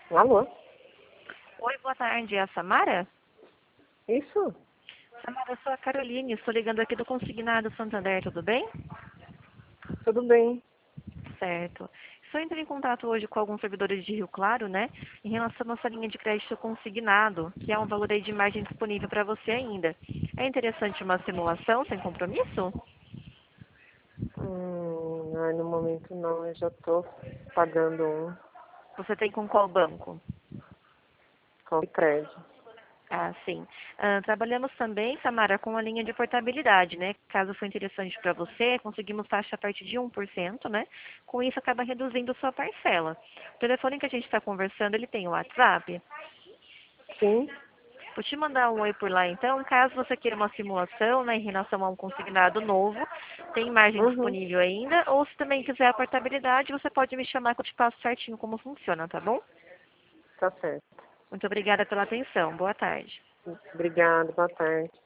Alô? Oi, boa tarde. É a Samara? Isso? Samara, eu sou a Caroline. Estou ligando aqui do Consignado Santander, tudo bem? Tudo bem? Certo. Estou entrando em contato hoje com alguns servidores de Rio Claro, né? Em relação à nossa linha de crédito consignado, que é um valor aí de margem disponível para você ainda. É interessante uma simulação sem compromisso? No momento não, eu já tô pagando um Você tem com qual banco? com crédito. Ah, sim. Trabalhamos também, Samara, com a linha de portabilidade, né? Caso for interessante para você, conseguimos taxa a partir de 1%, né? Com isso, acaba reduzindo sua parcela. O telefone que a gente está conversando, ele tem o WhatsApp. Sim? Vou te mandar um oi por lá, então. Caso você queira uma simulação, né, em relação a um consignado novo, tem margem Uhum, disponível ainda. Ou se também quiser a portabilidade, você pode me chamar que eu te passo certinho como funciona, tá bom? tá certo. Muito obrigada pela atenção. Boa tarde. Obrigada, boa tarde.